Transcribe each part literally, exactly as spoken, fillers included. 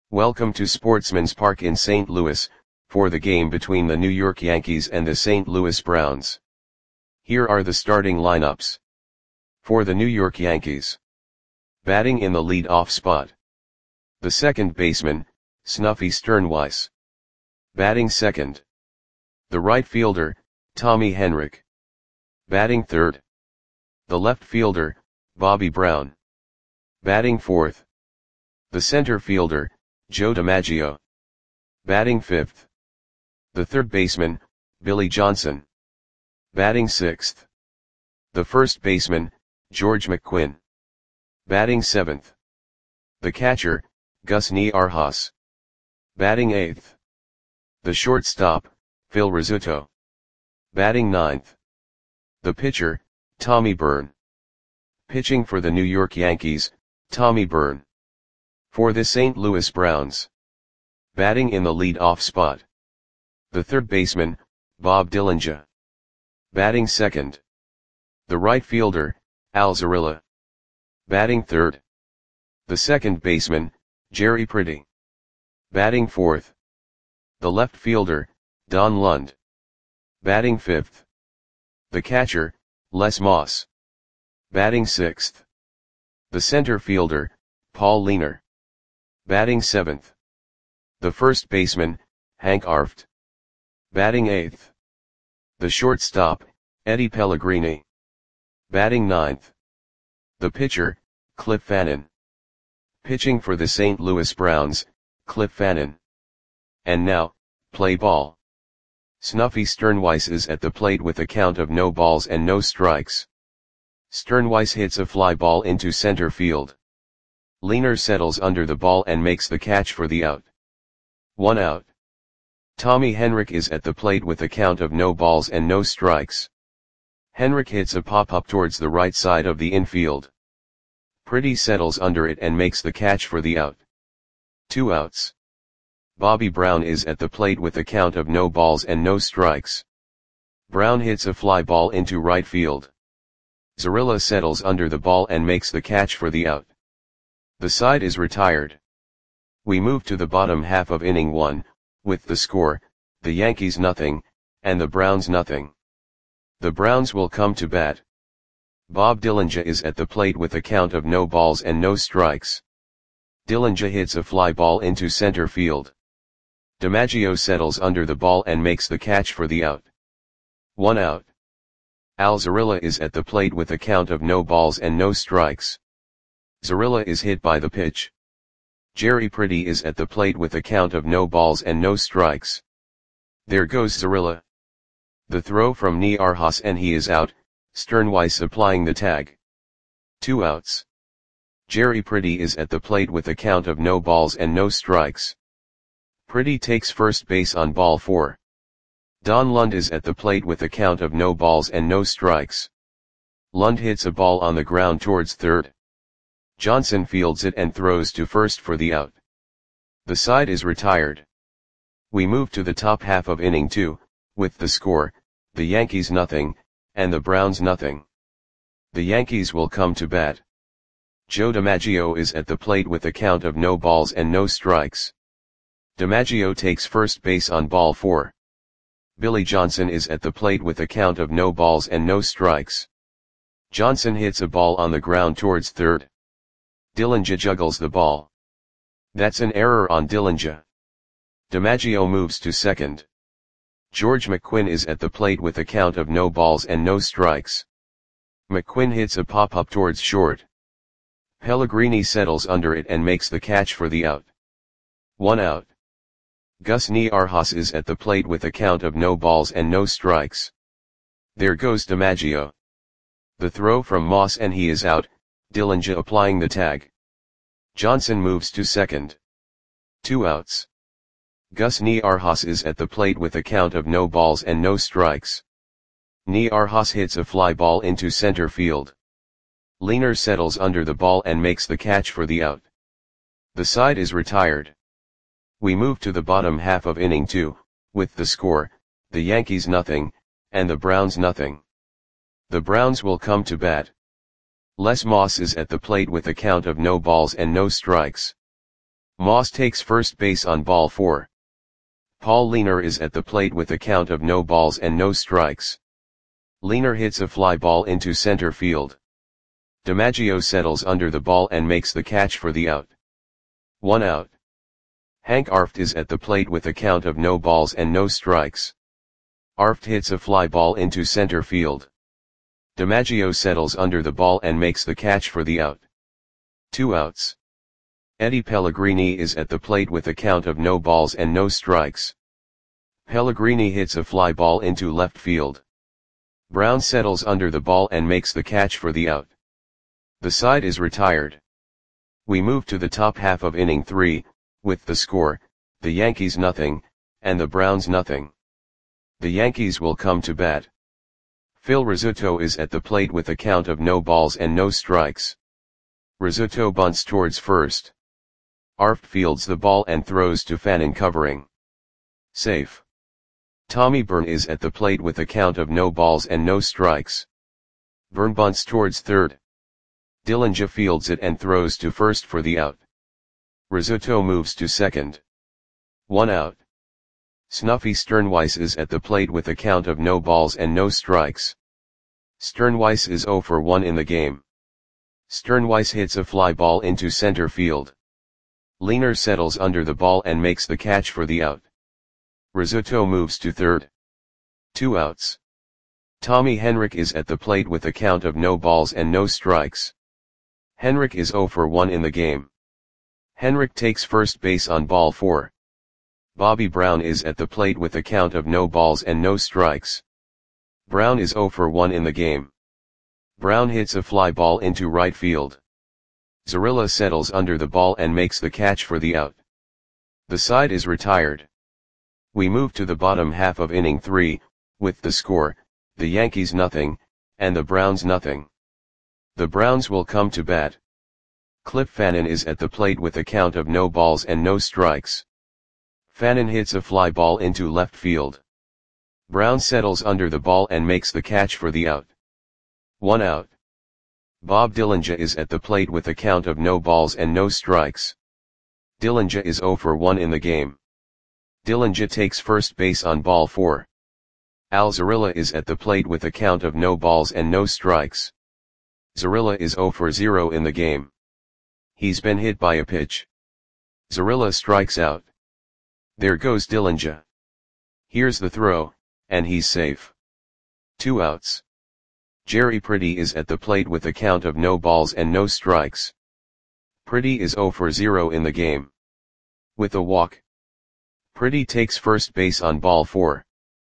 Welcome to Sportsman's Park in Saint Louis, for the game between the New York Yankees and the Saint Louis Browns. Here are the starting lineups. For the New York Yankees. Batting in the lead-off spot. The second baseman, Snuffy Sternweiss. Batting second. The right fielder, Tommy Henrich. Batting third. The left fielder, Bobby Brown. Batting fourth. The center fielder, Joe DiMaggio. Batting fifth. The third baseman, Billy Johnson. Batting sixth. The first baseman, George McQuinn. Batting seventh. The catcher, Gus Niarchos. Batting eighth. The shortstop, Phil Rizzuto. Batting ninth. The pitcher, Tommy Byrne. Pitching for the New York Yankees, Tommy Byrne. For the Saint Louis Browns. Batting in the lead-off spot. The third baseman, Bob Dillinger. Batting second. The right fielder, Al Zarilla. Batting third. The second baseman, Jerry Pretty. Batting fourth. The left fielder, Don Lund. Batting fifth. The catcher, Les Moss. Batting sixth. The center fielder, Paul Leiner. Batting seventh. The first baseman, Hank Arft. Batting eighth. The shortstop, Eddie Pellegrini. Batting ninth. The pitcher, Cliff Fannin. Pitching for the Saint Louis Browns, Cliff Fannin. And now, play ball. Snuffy Sternweiss is at the plate with a count of no balls and no strikes. Sternweiss hits a fly ball into center field. Leiner settles under the ball and makes the catch for the out. One out. Tommy Henrich is at the plate with a count of no balls and no strikes. Henrich hits a pop-up towards the right side of the infield. Pretty settles under it and makes the catch for the out. Two outs. Bobby Brown is at the plate with a count of no balls and no strikes. Brown hits a fly ball into right field. Zarilla settles under the ball and makes the catch for the out. The side is retired. We move to the bottom half of inning one, with the score, the Yankees nothing, and the Browns nothing. The Browns will come to bat. Bob Dillinger is at the plate with a count of no balls and no strikes. Dillinger hits a fly ball into center field. DiMaggio settles under the ball and makes the catch for the out. One out. Al Zarilla is at the plate with a count of no balls and no strikes. Zarilla is hit by the pitch. Jerry Pretty is at the plate with a count of no balls and no strikes. There goes Zarilla. The throw from Niarchos and he is out, Sternweiss applying the tag. Two outs. Jerry Pretty is at the plate with a count of no balls and no strikes. Pretty takes first base on ball four. Don Lund is at the plate with a count of no balls and no strikes. Lund hits a ball on the ground towards third. Johnson fields it and throws to first for the out. The side is retired. We move to the top half of inning two, with the score, the Yankees nothing, and the Browns nothing. The Yankees will come to bat. Joe DiMaggio is at the plate with a count of no balls and no strikes. DiMaggio takes first base on ball four. Billy Johnson is at the plate with a count of no balls and no strikes. Johnson hits a ball on the ground towards third. Dillinger juggles the ball. That's an error on Dillinger. DiMaggio moves to second. George McQuinn is at the plate with a count of no balls and no strikes. McQuinn hits a pop-up towards short. Pellegrini settles under it and makes the catch for the out. One out. Gus Niarchos is at the plate with a count of no balls and no strikes. There goes DiMaggio. The throw from Moss and he is out, Dillinger applying the tag. Johnson moves to second. Two outs. Gus Niarchos is at the plate with a count of no balls and no strikes. Niarchos hits a fly ball into center field. Leiner settles under the ball and makes the catch for the out. The side is retired. We move to the bottom half of inning two, with the score, the Yankees nothing, and the Browns nothing. The Browns will come to bat. Les Moss is at the plate with a count of no balls and no strikes. Moss takes first base on ball four. Paul Leaner is at the plate with a count of no balls and no strikes. Leaner hits a fly ball into center field. DiMaggio settles under the ball and makes the catch for the out. One out. Hank Arft is at the plate with a count of no balls and no strikes. Arft hits a fly ball into center field. DiMaggio settles under the ball and makes the catch for the out. Two outs. Eddie Pellegrini is at the plate with a count of no balls and no strikes. Pellegrini hits a fly ball into left field. Brown settles under the ball and makes the catch for the out. The side is retired. We move to the top half of inning three, with the score, the Yankees nothing, and the Browns nothing. The Yankees will come to bat. Phil Rizzuto is at the plate with a count of no balls and no strikes. Rizzuto bunts towards first. Arft fields the ball and throws to Fannin covering. Safe. Tommy Byrne is at the plate with a count of no balls and no strikes. Byrne bunts towards third. Dillinger fields it and throws to first for the out. Rizzuto moves to second. One out. Snuffy Sternweiss is at the plate with a count of no balls and no strikes. Sternweiss is zero for one in the game. Sternweiss hits a fly ball into center field. Leaner settles under the ball and makes the catch for the out. Rizzuto moves to third. Two outs. Tommy Henrich is at the plate with a count of no balls and no strikes. Henrich is zero for one in the game. Henrich takes first base on ball four. Bobby Brown is at the plate with a count of no balls and no strikes. Brown is zero for one in the game. Brown hits a fly ball into right field. Zarilla settles under the ball and makes the catch for the out. The side is retired. We move to the bottom half of inning three, with the score, the Yankees nothing, and the Browns nothing. The Browns will come to bat. Cliff Fannin is at the plate with a count of no balls and no strikes. Fannin hits a fly ball into left field. Brown settles under the ball and makes the catch for the out. One out. Bob Dillinger is at the plate with a count of no balls and no strikes. Dillinger is zero for one in the game. Dillinger takes first base on ball four. Al Zarilla is at the plate with a count of no balls and no strikes. Zarilla is zero for zero in the game. He's been hit by a pitch. Zarilla strikes out. There goes Dillinger. Here's the throw, and he's safe. Two outs. Jerry Pretty is at the plate with a count of no balls and no strikes. Pretty is zero for zero in the game. With a walk. Pretty takes first base on ball four.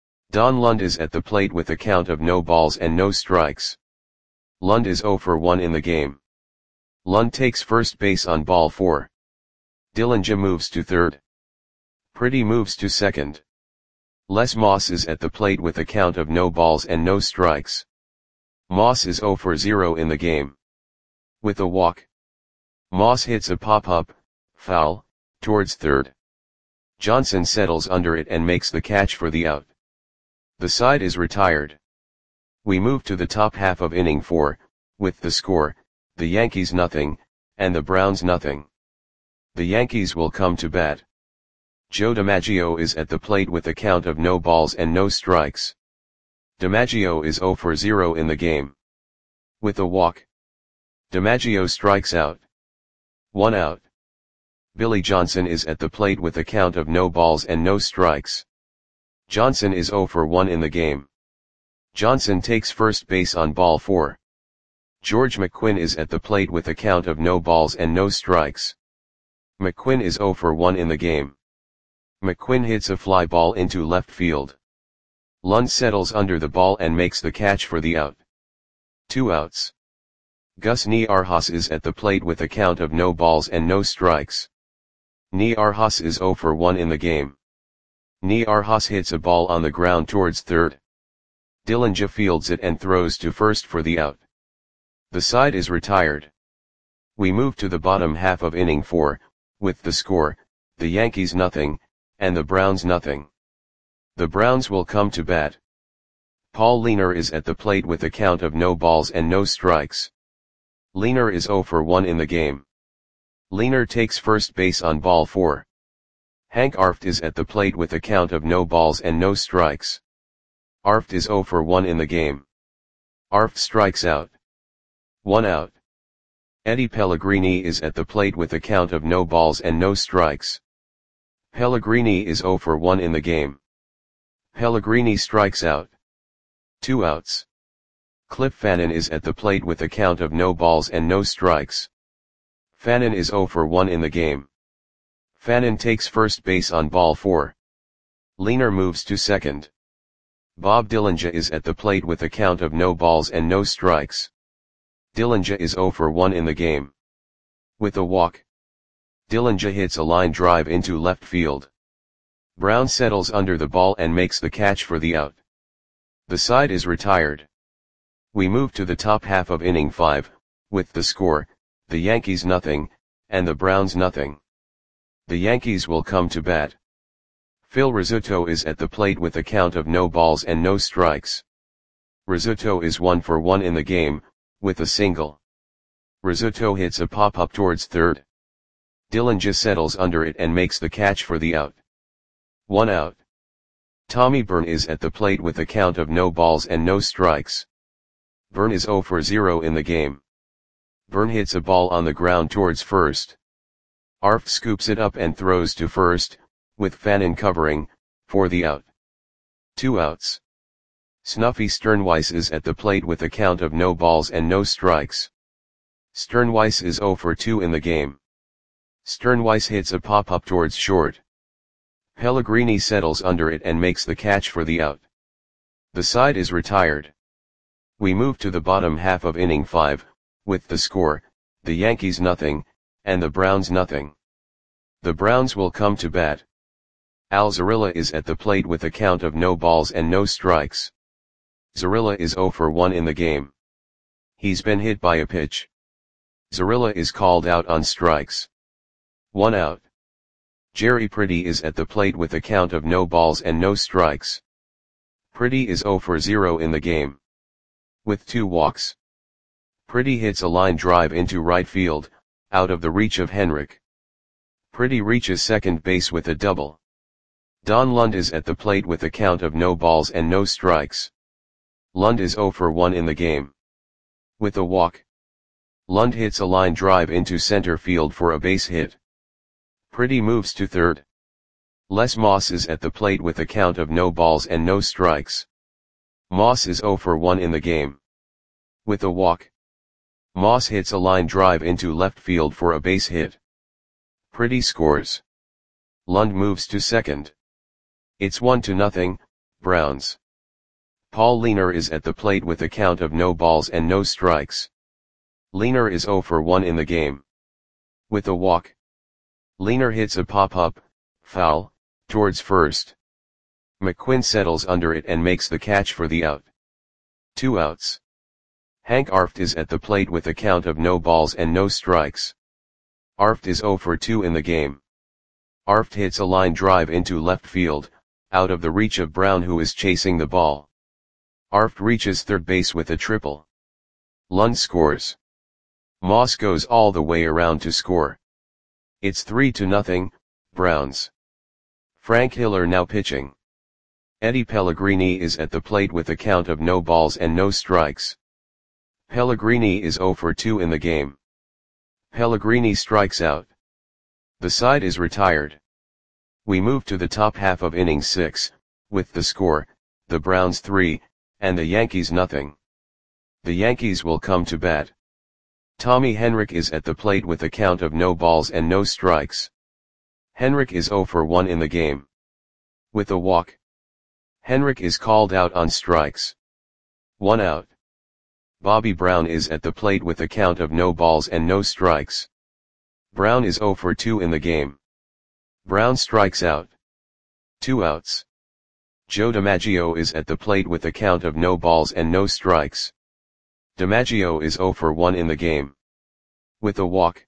Don Lund is at the plate with a count of no balls and no strikes. Lund is zero for one in the game. Lund takes first base on ball four. Dillinger moves to third. Pretty moves to second. Les Moss is at the plate with a count of no balls and no strikes. Moss is zero for zero in the game. With a walk. Moss hits a pop-up, foul, towards third. Johnson settles under it and makes the catch for the out. The side is retired. We move to the top half of inning four, with the score, the Yankees nothing, and the Browns nothing. The Yankees will come to bat. Joe DiMaggio is at the plate with a count of no balls and no strikes. DiMaggio is zero for zero in the game. With a walk. DiMaggio strikes out. One out. Billy Johnson is at the plate with a count of no balls and no strikes. Johnson is zero for one in the game. Johnson takes first base on ball four. George McQuinn is at the plate with a count of no balls and no strikes. McQuinn is zero for one in the game. McQuinn hits a fly ball into left field. Lund settles under the ball and makes the catch for the out. Two outs. Gus Niarchos is at the plate with a count of no balls and no strikes. Niarchos is zero for one in the game. Niarchos hits a ball on the ground towards third. Dillinger fields it and throws to first for the out. The side is retired. We move to the bottom half of inning four, with the score, the Yankees nothing, and the Browns nothing. The Browns will come to bat. Paul Leaner is at the plate with a count of no balls and no strikes. Leaner is zero for one in the game. Leaner takes first base on ball four. Hank Arft is at the plate with a count of no balls and no strikes. Arft is zero for one in the game. Arft strikes out. One out. Eddie Pellegrini is at the plate with a count of no balls and no strikes. Pellegrini is zero for one in the game. Pellegrini strikes out. Two outs. Cliff Fannin is at the plate with a count of no balls and no strikes. Fannin is zero for one in the game. Fannin takes first base on ball four. Leaner moves to second. Bob Dillinger is at the plate with a count of no balls and no strikes. Dillinger is zero for one in the game. With a walk, Dillinger hits a line drive into left field. Brown settles under the ball and makes the catch for the out. The side is retired. We move to the top half of inning five, with the score, the Yankees nothing, and the Browns nothing. The Yankees will come to bat. Phil Rizzuto is at the plate with a count of no balls and no strikes. Rizzuto is one for one in the game, with a single. Rizzuto hits a pop-up towards third. Dillinger settles under it and makes the catch for the out. One out. Tommy Byrne is at the plate with a count of no balls and no strikes. Byrne is zero for zero in the game. Byrne hits a ball on the ground towards first. Arft scoops it up and throws to first, with Fannin covering, for the out. Two outs. Snuffy Sternweiss is at the plate with a count of no balls and no strikes. Sternweiss is zero for two in the game. Sternweiss hits a pop-up towards short. Pellegrini settles under it and makes the catch for the out. The side is retired. We move to the bottom half of inning five, with the score, the Yankees nothing, and the Browns nothing. The Browns will come to bat. Al Zarilla is at the plate with a count of no balls and no strikes. Zarilla is zero for one in the game. He's been hit by a pitch. Zarilla is called out on strikes. One out. Jerry Pretty is at the plate with a count of no balls and no strikes. Pretty is zero for zero in the game. With two walks. Pretty hits a line drive into right field, out of the reach of Henrik. Pretty reaches second base with a double. Don Lund is at the plate with a count of no balls and no strikes. Lund is zero for one in the game. With a walk. Lund hits a line drive into center field for a base hit. Pretty moves to third. Les Moss is at the plate with a count of no balls and no strikes. Moss is zero for one in the game. With a walk. Moss hits a line drive into left field for a base hit. Pretty scores. Lund moves to second. It's one to nothing, Browns. Paul Leaner is at the plate with a count of no balls and no strikes. Leaner is zero for one in the game. With a walk. Leaner hits a pop-up, foul, towards first. McQuinn settles under it and makes the catch for the out. Two outs. Hank Arft is at the plate with a count of no balls and no strikes. Arft is zero for two in the game. Arft hits a line drive into left field, out of the reach of Brown who is chasing the ball. Arft reaches third base with a triple. Lund scores. Moss goes all the way around to score. It's three to nothing, Browns. Frank Hiller now pitching. Eddie Pellegrini is at the plate with a count of no balls and no strikes. Pellegrini is zero for two in the game. Pellegrini strikes out. The side is retired. We move to the top half of inning six, with the score, the Browns three, and the Yankees nothing. The Yankees will come to bat. Tommy Henrik is at the plate with a count of no balls and no strikes. Henrik is zero for one in the game. With a walk. Henrik is called out on strikes. One out. Bobby Brown is at the plate with a count of no balls and no strikes. Brown is zero for two in the game. Brown strikes out. Two outs. Joe DiMaggio is at the plate with a count of no balls and no strikes. DiMaggio is zero for one in the game. With a walk.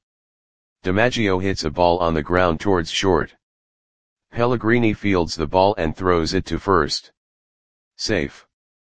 DiMaggio hits a ball on the ground towards short. Pellegrini fields the ball and throws it to first. Safe.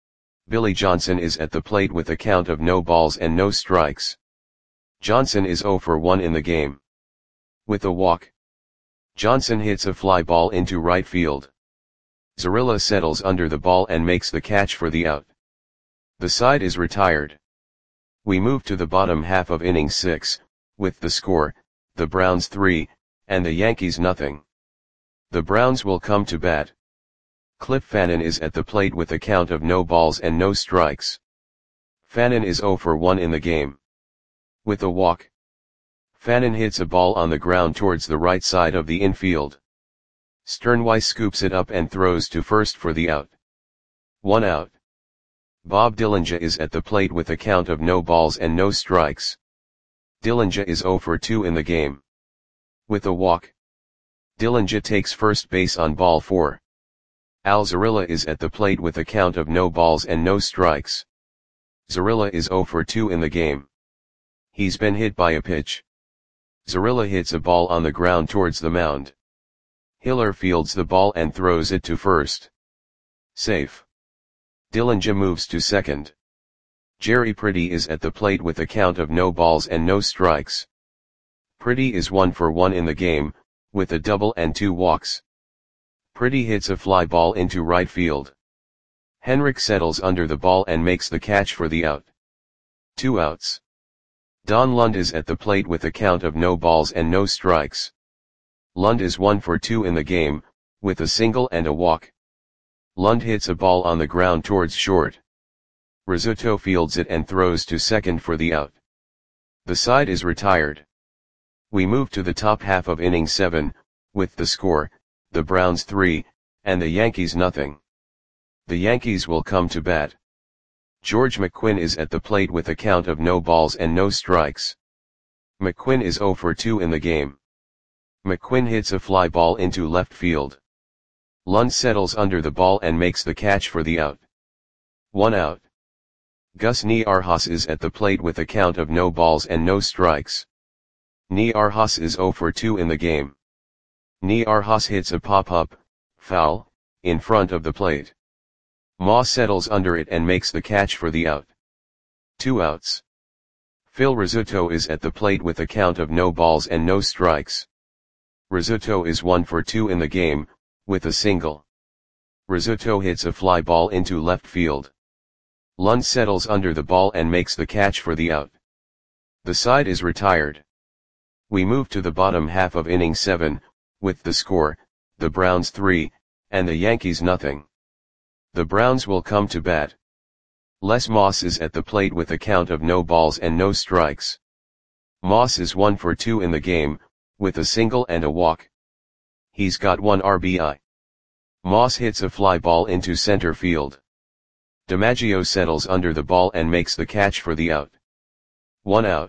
Billy Johnson is at the plate with a count of no balls and no strikes. Johnson is zero for one in the game. With a walk, Johnson hits a fly ball into right field. Zarilla settles under the ball and makes the catch for the out. The side is retired. We move to the bottom half of inning six, with the score, the Browns three, and the Yankees nothing. The Browns will come to bat. Cliff Fannin is at the plate with a count of no balls and no strikes. Fannin is zero for one in the game. With a walk, Fannin hits a ball on the ground towards the right side of the infield. Sternweiss scoops it up and throws to first for the out. One out. Bob Dillinger is at the plate with a count of no balls and no strikes. Dillinger is zero for two in the game. With a walk, Dillinger takes first base on ball four. Al Zarilla is at the plate with a count of no balls and no strikes. Zarilla is zero for two in the game. He's been hit by a pitch. Zarilla hits a ball on the ground towards the mound. Hiller fields the ball and throws it to first. Safe. Dillinger moves to second. Jerry Pretty is at the plate with a count of no balls and no strikes. Pretty is one for one in the game, with a double and two walks. Pretty hits a fly ball into right field. Henrik settles under the ball and makes the catch for the out. Two outs. Don Lund is at the plate with a count of no balls and no strikes. Lund is one for two in the game, with a single and a walk. Lund hits a ball on the ground towards short. Rizzuto fields it and throws to second for the out. The side is retired. We move to the top half of inning seven, with the score, the Browns three, and the Yankees nothing. The Yankees will come to bat. George McQuinn is at the plate with a count of no balls and no strikes. McQuinn is zero for two in the game. McQuinn hits a fly ball into left field. Lund settles under the ball and makes the catch for the out. One out. Gus Niarhas is at the plate with a count of no balls and no strikes. Niarhas is zero for two in the game. Niarhas hits a pop-up, foul, in front of the plate. Moss settles under it and makes the catch for the out. Two outs. Phil Rizzuto is at the plate with a count of no balls and no strikes. Rizzuto is one for two in the game, with a single. Rizzuto hits a fly ball into left field. Lund settles under the ball and makes the catch for the out. The side is retired. We move to the bottom half of inning seven, with the score, the Browns three, and the Yankees nothing. The Browns will come to bat. Les Moss is at the plate with a count of no balls and no strikes. Moss is one for two in the game, with a single and a walk. He's got one R B I. Moss hits a fly ball into center field. DiMaggio settles under the ball and makes the catch for the out. One out.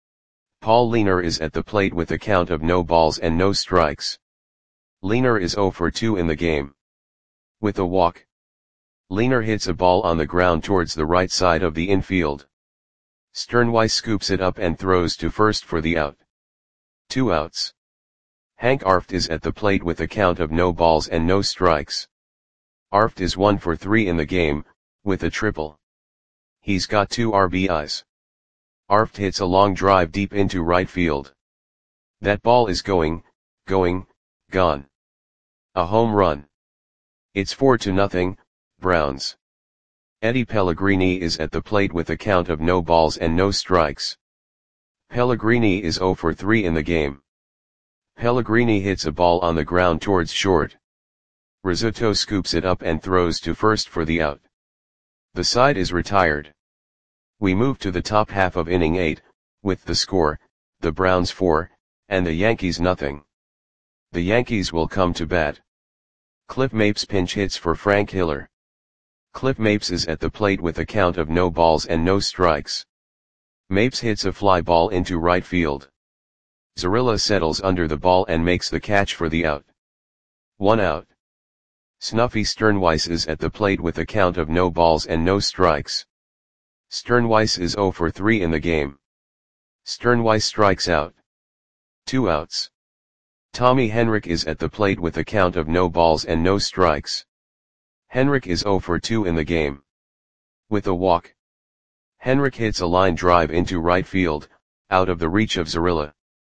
Paul Leiner is at the plate with a count of no balls and no strikes. Leiner is zero for two in the game. With a walk, Leiner hits a ball on the ground towards the right side of the infield. Sternweiss scoops it up and throws to first for the out. Two outs. Hank Arft is at the plate with a count of no balls and no strikes. Arft is one for three in the game, with a triple. He's got two R B Is. Arft hits a long drive deep into right field. That ball is going, going, gone. A home run. It's four to nothing, Browns. Eddie Pellegrini is at the plate with a count of no balls and no strikes. Pellegrini is zero for three in the game. Pellegrini hits a ball on the ground towards short. Rizzuto scoops it up and throws to first for the out. The side is retired. We move to the top half of inning eight, with the score, the Browns four, and the Yankees nothing. The Yankees will come to bat. Cliff Mapes pinch hits for Frank Hiller. Cliff Mapes is at the plate with a count of no balls and no strikes. Mapes hits a fly ball into right field. Zarilla settles under the ball and makes the catch for the out. One out. Snuffy Sternweiss is at the plate with a count of no balls and no strikes. Sternweiss is zero for three in the game. Sternweiss strikes out. Two outs. Tommy Henrik is at the plate with a count of no balls and no strikes. Henrik is zero for two in the game. With a walk, Henrik hits a line drive into right field, out of the reach of Zarilla.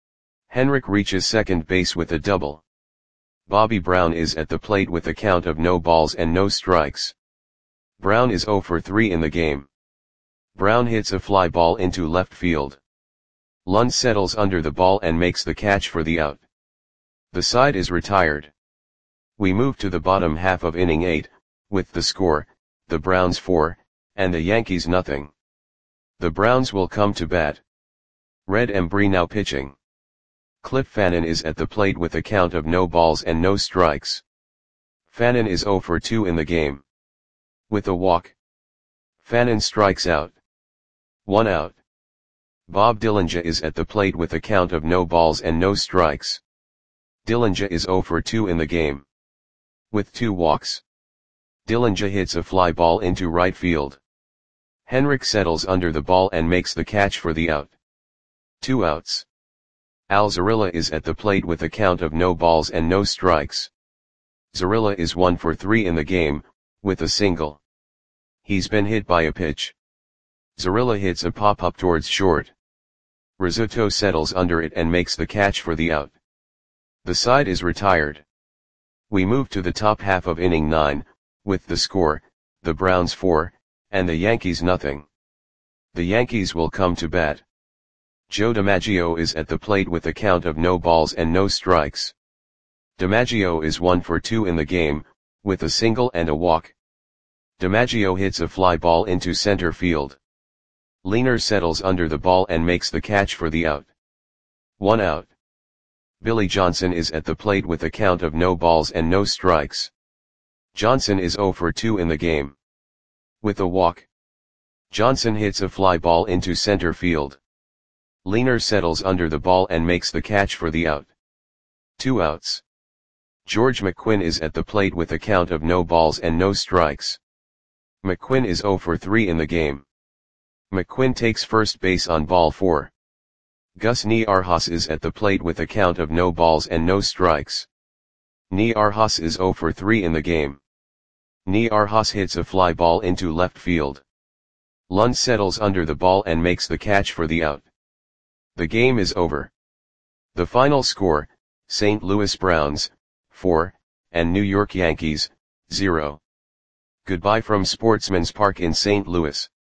Henrik reaches second base with a double. Bobby Brown is at the plate with a count of no balls and no strikes. Brown is zero for three in the game. Brown hits a fly ball into left field. Lund settles under the ball and makes the catch for the out. The side is retired. We move to the bottom half of inning eight, with the score, the Browns four, and the Yankees nothing. The Browns will come to bat. Red Embry now pitching. Cliff Fannin is at the plate with a count of no balls and no strikes. Fannin is zero for two in the game. With a walk. Fannin strikes out. One out. Bob Dillinger is at the plate with a count of no balls and no strikes. Dillinger is zero for two in the game. With two walks. Dillinger hits a fly ball into right field. Henrik settles under the ball and makes the catch for the out. Two outs. Al Zarilla is at the plate with a count of no balls and no strikes. Zarilla is one for three in the game, with a single. He's been hit by a pitch. Zarilla hits a pop-up towards short. Rizzuto settles under it and makes the catch for the out. The side is retired. We move to the top half of inning nine, with the score, the Browns four, and the Yankees nothing. The Yankees will come to bat. Joe DiMaggio is at the plate with a count of no balls and no strikes. DiMaggio is one for two in the game, with a single and a walk. DiMaggio hits a fly ball into center field. Leaner settles under the ball and makes the catch for the out. One out. Billy Johnson is at the plate with a count of no balls and no strikes. Johnson is zero for two in the game. With a walk. Johnson hits a fly ball into center field. Leaner settles under the ball and makes the catch for the out. Two outs. George McQuinn is at the plate with a count of no balls and no strikes. McQuinn is zero for three in the game. McQuinn takes first base on ball four. Gus Niarhas is at the plate with a count of no balls and no strikes. Niarhas is zero for three in the game. Niarhas hits a fly ball into left field. Lund settles under the ball and makes the catch for the out. The game is over. The final score, Saint Louis Browns, four, and New York Yankees, zero. Goodbye from Sportsman's Park in Saint Louis.